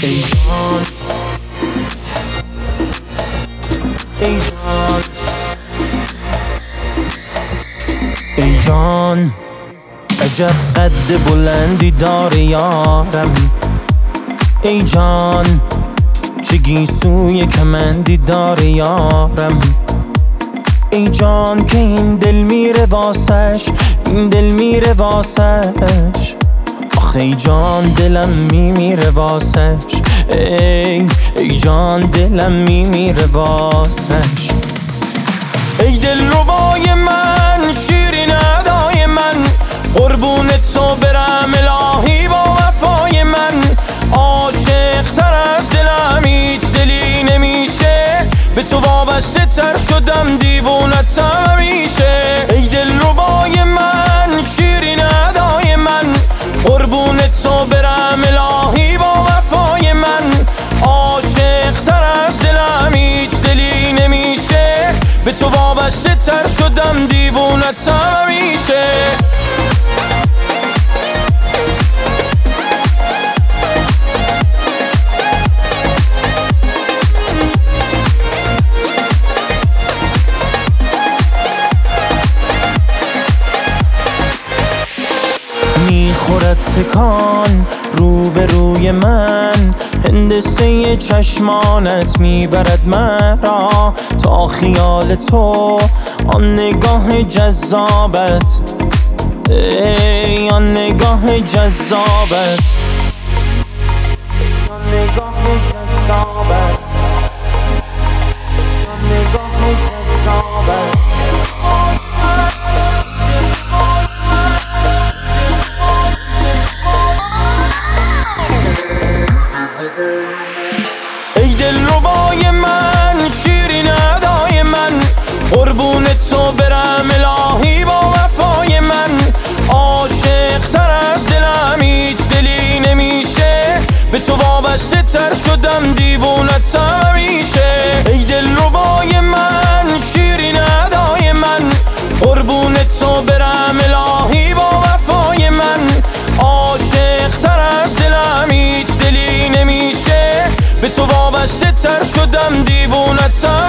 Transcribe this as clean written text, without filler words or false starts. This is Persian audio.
ای جان ای جان ای جان عجب قد بلندی داره یارم. ای جان چه گیسوی کمندی داره یارم. ای جان که این دل میره واسش، این دل میره واسش. آخه ای جان دلم میمیره واسش. ای جان دلم میمیره واسش. ای دل ربای من، شیرین ادای من، قربونت تو برم الهی با وفای من. عاشق تر از دلم هیچ دلی نمیشه، به تو وابسته تر شدم دیوونت همیشه. ای دل ربای من، شیرین ادای من، قربونت تو برم الهی با وفای من. عاشق تر از دلم هیچ دلی نمیشه، به تو وابسته تر شدم دیوونت همیشه. میخورد تکان روبروی من، هندسه چشمانت میبرد مرا تا خیال تو، آن نگاه جذابت، ای آن نگاه جذابت، آن نگاه جذابت، آن نگاه جذابت. ای دل ربای من، شیرین ادای من، قربونت تو برم الهی با وفای من. عاشق تر از دلم هیچ دلی نمیشه، به تو وابسته تر شدم دیوونت همیشه. ای دل ربای من، شیرین ادای من، قربونت تو برم الهی با وفای من. عاشق تر از دلم هیچ دلی نمیشه، به تو وابسته تر شدم دیوونت